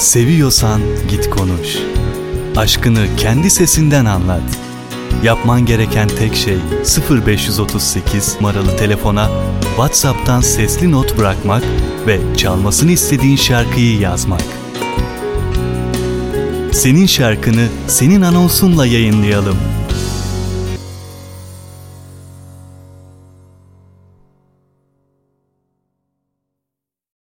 Seviyorsan git konuş. Aşkını kendi sesinden anlat. Yapman gereken tek şey 0538 numaralı telefona WhatsApp'tan sesli not bırakmak ve çalmasını istediğin şarkıyı yazmak. Senin şarkını senin anonsunla yayınlayalım.